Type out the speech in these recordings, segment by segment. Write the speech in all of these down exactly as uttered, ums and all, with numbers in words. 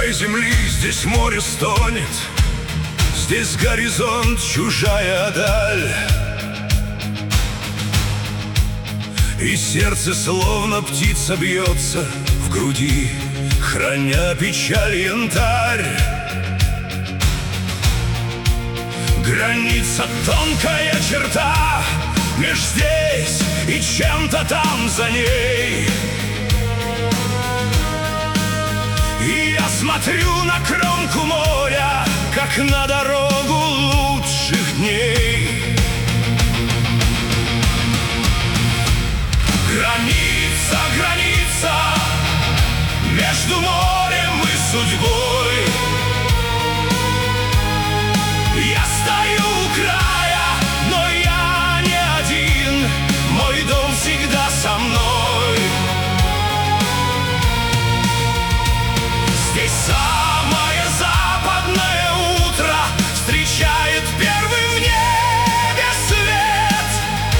край земли, здесь море стонет, здесь горизонт, чужая даль. И сердце словно птица бьется в груди, храня печаль янтарь. Граница тонкая черта меж здесь и чем-то там за ней. И я смотрю на кромку моря, как на дорогу лучших дней. Граница, граница между морем и судьбой. Я стою у края, но я не один, мой дом всегда со мной. Здесь самое западное утро встречает первым в небе свет.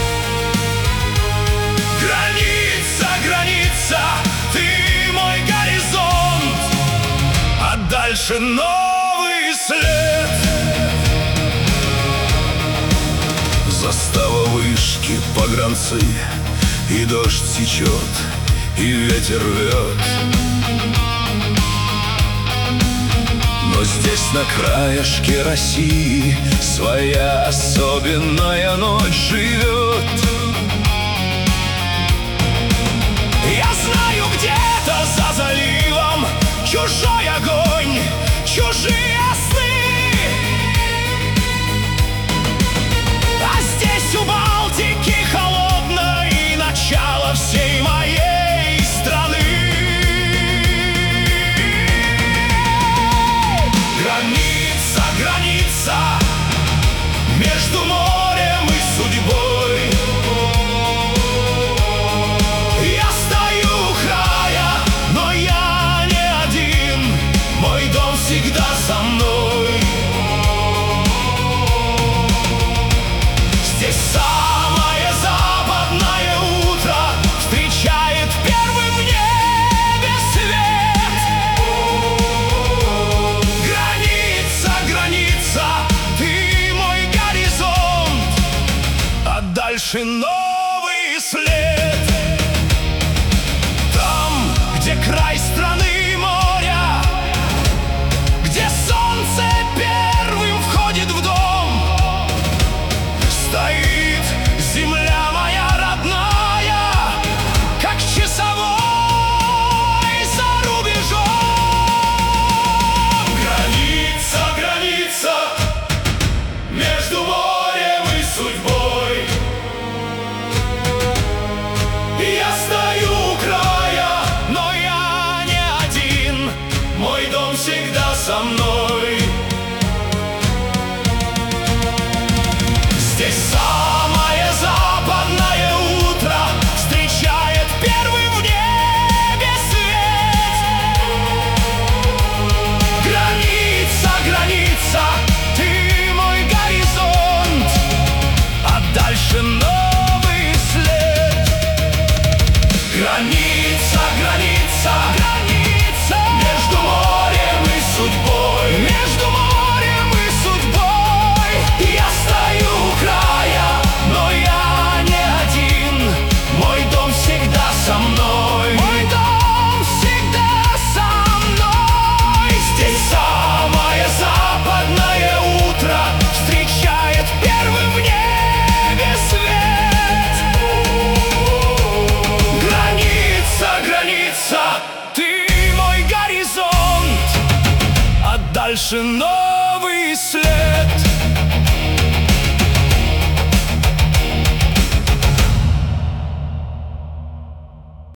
Граница, граница, ты мой горизонт, а дальше новый след. Застава, вышки, погранцы, и дождь течет, и ветер рвет. Но здесь на краешке России своя особенная ночь живет. Я знаю, где-то за заливом чужой огонь, чужие сны. А здесь у Балтики холодной начало всей моей страны. Граница, граница между морем и судьбой. Я стою у края, но я не один, мой дом всегда со мной. Здесь самое западное утро встречает первым в небе свет. Граница, граница, ты мой горизонт, а дальше новый след. Там, где край страны моря, где солнце первым входит в дом, стоит земля моя родная, как часовой за рубежом. Граница, граница между морем и судьбой. Я стою у края, но я не один, мой дом всегда со мной. Здесь самое западное утро встречает первым в небе свет. Граница, граница, ты мой горизонт, а дальше новый след. Граница, граница, граница между морем и судьбой. Между морем и судьбой. Я стою у края, но я не один, мой дом всегда со мной. Мой дом всегда со мной. Здесь самое западное утро встречает первым в небе свет. Граница, граница, ты мой горизонт, а дальше новый след.